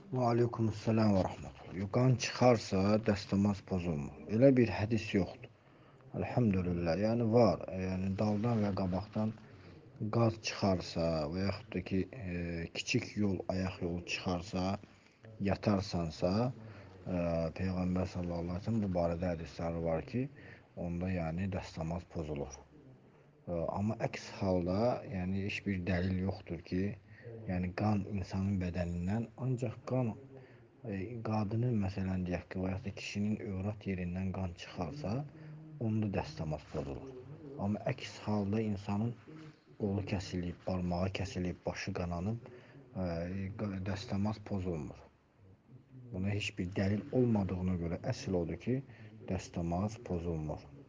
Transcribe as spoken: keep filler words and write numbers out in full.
Və aleykumussalam və rəhmətullah. Qan çıxarsa dəstəmaz pozulmur. Elə bir hədis yoxdur. Elhamdülillah. Yəni var. Yəni daldan və qabaqdan qaz çıxarsa və yaxud da ki e, kiçik yol, ayaq yolu çıxarsa, yatarsansa, e, Peyğəmbər sallallahu əleyhi və səlləm bu barədə hədisləri var ki, onda yəni dəstəmaz pozulur. E, amma əks halda, yəni heç bir dəlil yoxdur ki, yəni qan insanın bədənindən ancaq qan e, qadının məsələn deyək ki, və ya da kişinin övrət yerindən qan çıxarsa, onda dəstəmaz pozulur. Amma əks halda insanın qolu kəsilib, barmağı kəsilib, başı qananıb, e, dəstəmaz pozulmur. Buna heç bir dəlil olmadığına görə əsl odur ki, dəstəmaz pozulmur.